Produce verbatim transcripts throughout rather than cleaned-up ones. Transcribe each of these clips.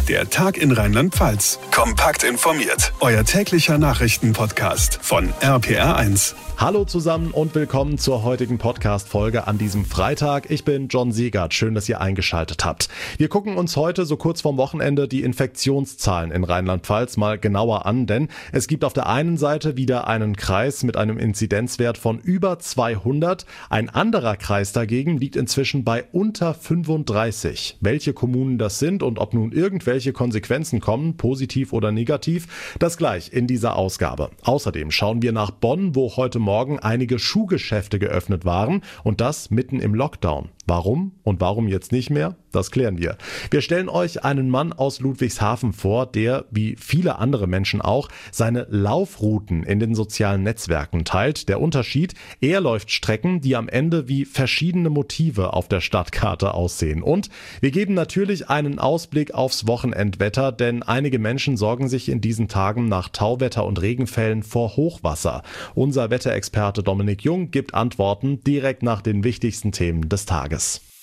Der Tag in Rheinland-Pfalz. Kompakt informiert. Euer täglicher Nachrichtenpodcast von R P R eins. Hallo zusammen und willkommen zur heutigen Podcast-Folge an diesem Freitag. Ich bin John Siegert. Schön, dass ihr eingeschaltet habt. Wir gucken uns heute so kurz vorm Wochenende die Infektionszahlen in Rheinland-Pfalz mal genauer an, denn es gibt auf der einen Seite wieder einen Kreis mit einem Inzidenzwert von über zweihundert. Ein anderer Kreis dagegen liegt inzwischen bei unter fünfunddreißig. Welche Kommunen das sind und ob nun irgendwelche Konsequenzen kommen, positiv oder negativ, das gleich in dieser Ausgabe. Außerdem schauen wir nach Bonn, wo heute Morgen einige Schuhgeschäfte geöffnet waren und das mitten im Lockdown. Warum und warum jetzt nicht mehr? Das klären wir. Wir stellen euch einen Mann aus Ludwigshafen vor, der, wie viele andere Menschen auch, seine Laufrouten in den sozialen Netzwerken teilt. Der Unterschied, er läuft Strecken, die am Ende wie verschiedene Motive auf der Stadtkarte aussehen. Und wir geben natürlich einen Ausblick aufs Wochenendwetter, denn einige Menschen sorgen sich in diesen Tagen nach Tauwetter und Regenfällen vor Hochwasser. Unser Wetterexperte Dominik Jung gibt Antworten direkt nach den wichtigsten Themen des Tages.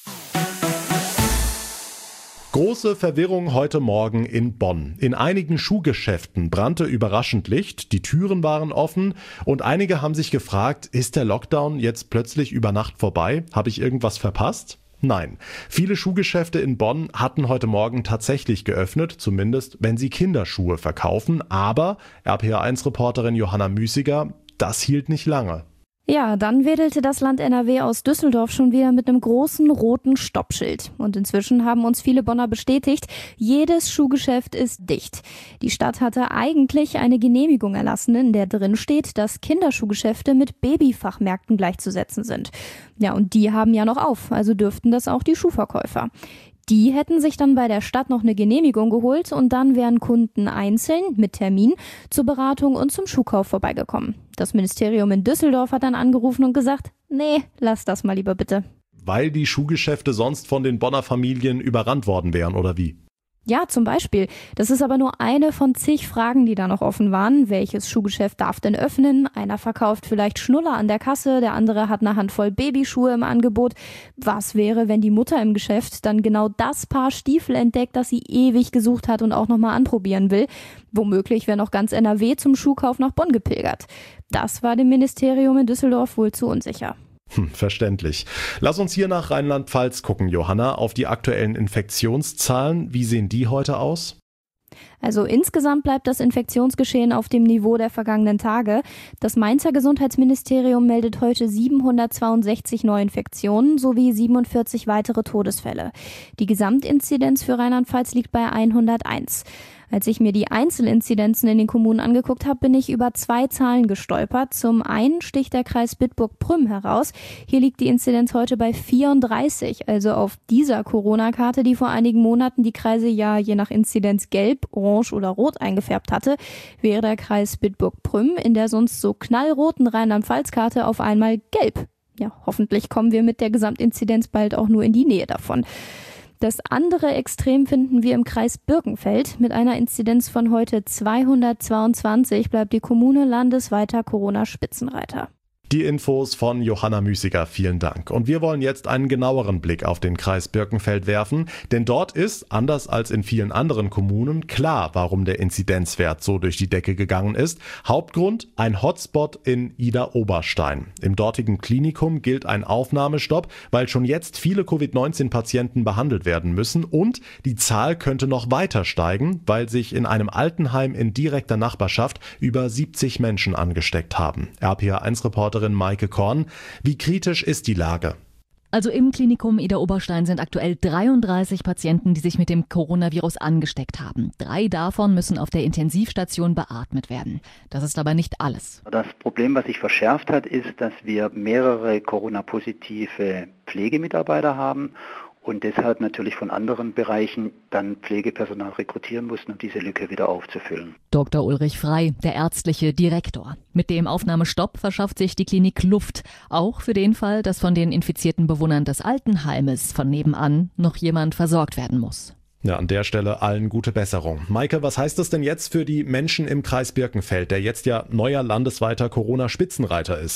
Große Verwirrung heute Morgen in Bonn. In einigen Schuhgeschäften brannte überraschend Licht, die Türen waren offen und einige haben sich gefragt, ist der Lockdown jetzt plötzlich über Nacht vorbei? Habe ich irgendwas verpasst? Nein. Viele Schuhgeschäfte in Bonn hatten heute Morgen tatsächlich geöffnet, zumindest wenn sie Kinderschuhe verkaufen. Aber R P R eins Reporterin Johanna Müßiger, das hielt nicht lange. Ja, dann wedelte das Land N R W aus Düsseldorf schon wieder mit einem großen roten Stoppschild. Und inzwischen haben uns viele Bonner bestätigt, jedes Schuhgeschäft ist dicht. Die Stadt hatte eigentlich eine Genehmigung erlassen, in der drin steht, dass Kinderschuhgeschäfte mit Babyfachmärkten gleichzusetzen sind. Ja, und die haben ja noch auf, also dürften das auch die Schuhverkäufer. Die hätten sich dann bei der Stadt noch eine Genehmigung geholt und dann wären Kunden einzeln mit Termin zur Beratung und zum Schuhkauf vorbeigekommen. Das Ministerium in Düsseldorf hat dann angerufen und gesagt, nee, lass das mal lieber bitte. Weil die Schuhgeschäfte sonst von den Bonner Familien überrannt worden wären, oder wie? Ja, zum Beispiel. Das ist aber nur eine von zig Fragen, die da noch offen waren. Welches Schuhgeschäft darf denn öffnen? Einer verkauft vielleicht Schnuller an der Kasse, der andere hat eine Handvoll Babyschuhe im Angebot. Was wäre, wenn die Mutter im Geschäft dann genau das Paar Stiefel entdeckt, das sie ewig gesucht hat und auch nochmal anprobieren will? Womöglich wäre noch ganz N R W zum Schuhkauf nach Bonn gepilgert. Das war dem Ministerium in Düsseldorf wohl zu unsicher. Hm, verständlich. Lass uns hier nach Rheinland-Pfalz gucken, Johanna, auf die aktuellen Infektionszahlen. Wie sehen die heute aus? Also insgesamt bleibt das Infektionsgeschehen auf dem Niveau der vergangenen Tage. Das Mainzer Gesundheitsministerium meldet heute siebenhundertzweiundsechzig Neuinfektionen sowie siebenundvierzig weitere Todesfälle. Die Gesamtinzidenz für Rheinland-Pfalz liegt bei hunderteins. Als ich mir die Einzelinzidenzen in den Kommunen angeguckt habe, bin ich über zwei Zahlen gestolpert. Zum einen sticht der Kreis Bitburg-Prüm heraus. Hier liegt die Inzidenz heute bei vierunddreißig, also auf dieser Corona-Karte, die vor einigen Monaten die Kreise ja je nach Inzidenz gelb, orange oder rot eingefärbt hatte, wäre der Kreis Bitburg-Prüm in der sonst so knallroten Rheinland-Pfalz-Karte auf einmal gelb. Ja, hoffentlich kommen wir mit der Gesamtinzidenz bald auch nur in die Nähe davon. Das andere Extrem finden wir im Kreis Birkenfeld. Mit einer Inzidenz von heute zweihundertzweiundzwanzig bleibt die Kommune landesweiter Corona-Spitzenreiter. Die Infos von Johanna Müßiger, vielen Dank. Und wir wollen jetzt einen genaueren Blick auf den Kreis Birkenfeld werfen, denn dort ist, anders als in vielen anderen Kommunen, klar, warum der Inzidenzwert so durch die Decke gegangen ist. Hauptgrund, ein Hotspot in Idar-Oberstein. Im dortigen Klinikum gilt ein Aufnahmestopp, weil schon jetzt viele Covid neunzehn Patienten behandelt werden müssen und die Zahl könnte noch weiter steigen, weil sich in einem Altenheim in direkter Nachbarschaft über siebzig Menschen angesteckt haben. R P R eins Reporterin Maike Korn. Wie kritisch ist die Lage? Also im Klinikum Idar-Oberstein sind aktuell dreiunddreißig Patienten, die sich mit dem Coronavirus angesteckt haben. Drei davon müssen auf der Intensivstation beatmet werden. Das ist aber nicht alles. Das Problem, was sich verschärft hat, ist, dass wir mehrere Corona-positive Pflegemitarbeiter haben und deshalb natürlich von anderen Bereichen dann Pflegepersonal rekrutieren mussten, um diese Lücke wieder aufzufüllen. Doktor Ulrich Frei, der ärztliche Direktor. Mit dem Aufnahmestopp verschafft sich die Klinik Luft. Auch für den Fall, dass von den infizierten Bewohnern des Altenheimes von nebenan noch jemand versorgt werden muss. Ja, an der Stelle allen gute Besserung. Maike, was heißt das denn jetzt für die Menschen im Kreis Birkenfeld, der jetzt ja neuer landesweiter Corona-Spitzenreiter ist?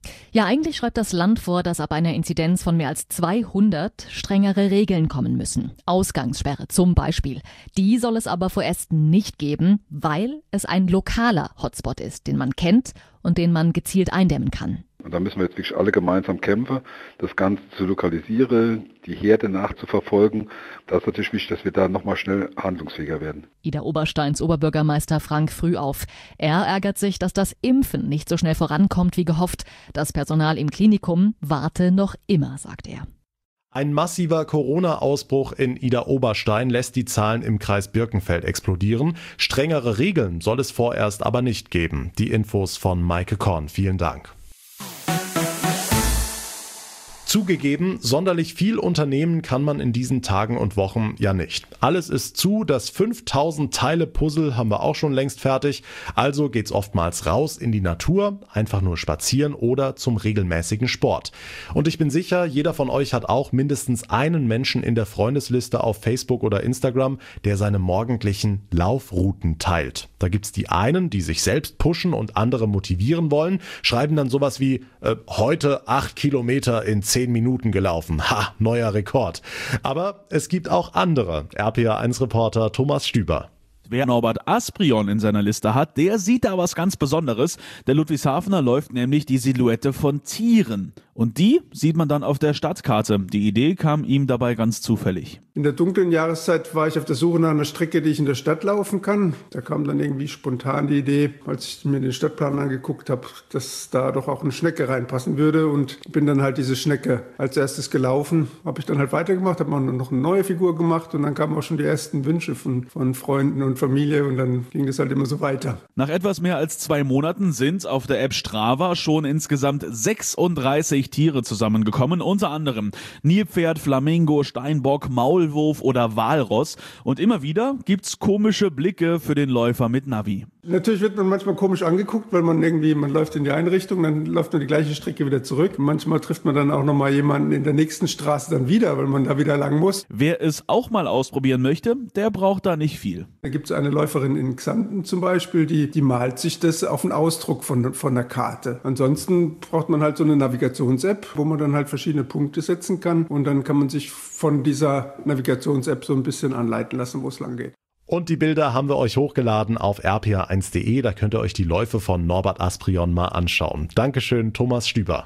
Ja, eigentlich schreibt das Land vor, dass ab einer Inzidenz von mehr als zweihundert strengere Regeln kommen müssen. Ausgangssperre zum Beispiel. Die soll es aber vorerst nicht geben, weil es ein lokaler Hotspot ist, den man kennt und den man gezielt eindämmen kann. Und da müssen wir jetzt wirklich alle gemeinsam kämpfen, das Ganze zu lokalisieren, die Herde nachzuverfolgen. Da ist natürlich wichtig, dass wir da nochmal schnell handlungsfähiger werden. Ida Obersteins Oberbürgermeister Frank Frühauf. Er ärgert sich, dass das Impfen nicht so schnell vorankommt wie gehofft. Das Personal im Klinikum warte noch immer, sagt er. Ein massiver Corona-Ausbruch in Ida Oberstein lässt die Zahlen im Kreis Birkenfeld explodieren. Strengere Regeln soll es vorerst aber nicht geben. Die Infos von Maike Korn. Vielen Dank. Zugegeben, sonderlich viel unternehmen kann man in diesen Tagen und Wochen ja nicht. Alles ist zu, das fünftausend Teile Puzzle haben wir auch schon längst fertig. Also geht's oftmals raus in die Natur, einfach nur spazieren oder zum regelmäßigen Sport. Und ich bin sicher, jeder von euch hat auch mindestens einen Menschen in der Freundesliste auf Facebook oder Instagram, der seine morgendlichen Laufrouten teilt. Da gibt's die einen, die sich selbst pushen und andere motivieren wollen, schreiben dann sowas wie äh, heute acht Kilometer in zehn Minuten gelaufen. Ha, neuer Rekord. Aber es gibt auch andere. R P A eins Reporter Thomas Stüber. Wer Norbert Asprion in seiner Liste hat, der sieht da was ganz Besonderes. Der Ludwigshafener läuft nämlich die Silhouette von Tieren. Und die sieht man dann auf der Stadtkarte. Die Idee kam ihm dabei ganz zufällig. In der dunklen Jahreszeit war ich auf der Suche nach einer Strecke, die ich in der Stadt laufen kann. Da kam dann irgendwie spontan die Idee, als ich mir den Stadtplan angeguckt habe, dass da doch auch eine Schnecke reinpassen würde. Und bin dann halt diese Schnecke als erstes gelaufen. Habe ich dann halt weitergemacht, habe man noch eine neue Figur gemacht und dann kamen auch schon die ersten Wünsche von, von Freunden und Familie und dann ging das halt immer so weiter. Nach etwas mehr als zwei Monaten sind auf der App Strava schon insgesamt sechsunddreißig Tiere zusammengekommen, unter anderem Nilpferd, Flamingo, Steinbock, Maulwurf oder Walross. Und immer wieder gibt's komische Blicke für den Läufer mit Navi. Natürlich wird man manchmal komisch angeguckt, weil man irgendwie, man läuft in die eine Richtung, dann läuft man die gleiche Strecke wieder zurück. Manchmal trifft man dann auch nochmal jemanden in der nächsten Straße dann wieder, weil man da wieder lang muss. Wer es auch mal ausprobieren möchte, der braucht da nicht viel. Da gibt es eine Läuferin in Xanten zum Beispiel, die, die malt sich das auf einen Ausdruck von, von der Karte. Ansonsten braucht man halt so eine Navigations-App, wo man dann halt verschiedene Punkte setzen kann und dann kann man sich von dieser Navigations-App so ein bisschen anleiten lassen, wo es lang geht. Und die Bilder haben wir euch hochgeladen auf r p a eins punkt de, da könnt ihr euch die Läufe von Norbert Asprion mal anschauen. Dankeschön, Thomas Stüber.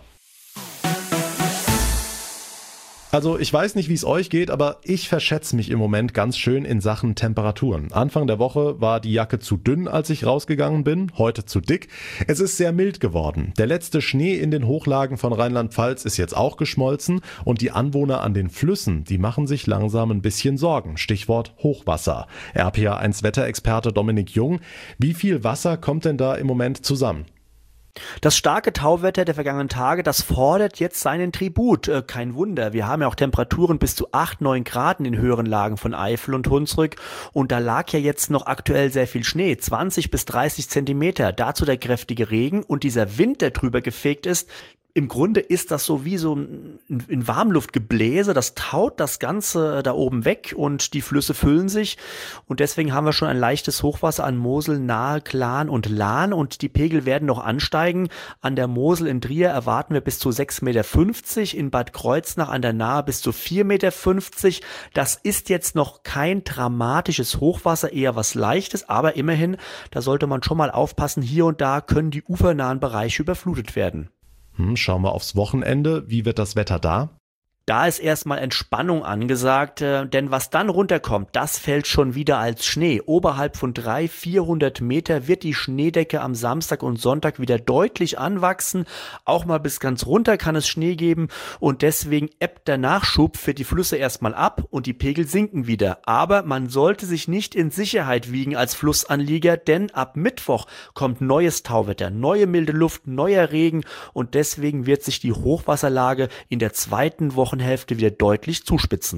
Also ich weiß nicht, wie es euch geht, aber ich verschätze mich im Moment ganz schön in Sachen Temperaturen. Anfang der Woche war die Jacke zu dünn, als ich rausgegangen bin, heute zu dick. Es ist sehr mild geworden. Der letzte Schnee in den Hochlagen von Rheinland-Pfalz ist jetzt auch geschmolzen und die Anwohner an den Flüssen, die machen sich langsam ein bisschen Sorgen. Stichwort Hochwasser. R P A eins Wetterexperte Dominik Jung, wie viel Wasser kommt denn da im Moment zusammen? Das starke Tauwetter der vergangenen Tage, das fordert jetzt seinen Tribut. Äh, kein Wunder, wir haben ja auch Temperaturen bis zu acht, neun Grad in den höheren Lagen von Eifel und Hunsrück. Und da lag ja jetzt noch aktuell sehr viel Schnee, zwanzig bis dreißig Zentimeter. Dazu der kräftige Regen und dieser Wind, der drüber gefegt ist. Im Grunde ist das so wie so ein, ein Warmluftgebläse, das taut das Ganze da oben weg und die Flüsse füllen sich und deswegen haben wir schon ein leichtes Hochwasser an Mosel, Nahe, Clan und Lahn und die Pegel werden noch ansteigen. An der Mosel in Trier erwarten wir bis zu sechs Komma fünfzig Meter, in Bad Kreuznach an der Nahe bis zu vier Komma fünfzig Meter. Das ist jetzt noch kein dramatisches Hochwasser, eher was Leichtes, aber immerhin, da sollte man schon mal aufpassen, hier und da können die ufernahen Bereiche überflutet werden. Hm, schauen wir aufs Wochenende. Wie wird das Wetter da? Da ist erstmal Entspannung angesagt, äh, denn was dann runterkommt, das fällt schon wieder als Schnee. Oberhalb von dreihundert, vierhundert Meter wird die Schneedecke am Samstag und Sonntag wieder deutlich anwachsen. Auch mal bis ganz runter kann es Schnee geben und deswegen ebbt der Nachschub für die Flüsse erstmal ab und die Pegel sinken wieder. Aber man sollte sich nicht in Sicherheit wiegen als Flussanlieger, denn ab Mittwoch kommt neues Tauwetter, neue milde Luft, neuer Regen und deswegen wird sich die Hochwasserlage in der zweiten Woche Hälfte wieder deutlich zuspitzen.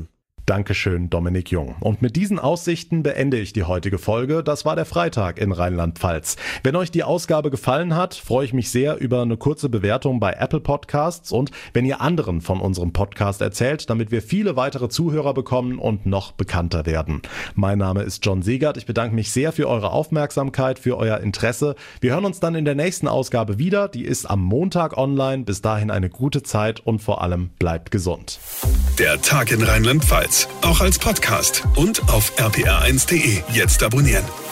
Dankeschön, Dominik Jung. Und mit diesen Aussichten beende ich die heutige Folge. Das war der Freitag in Rheinland-Pfalz. Wenn euch die Ausgabe gefallen hat, freue ich mich sehr über eine kurze Bewertung bei Apple Podcasts und wenn ihr anderen von unserem Podcast erzählt, damit wir viele weitere Zuhörer bekommen und noch bekannter werden. Mein Name ist John Siegert. Ich bedanke mich sehr für eure Aufmerksamkeit, für euer Interesse. Wir hören uns dann in der nächsten Ausgabe wieder. Die ist am Montag online. Bis dahin eine gute Zeit und vor allem bleibt gesund. Der Tag in Rheinland-Pfalz, auch als Podcast und auf r p r eins punkt d e. Jetzt abonnieren.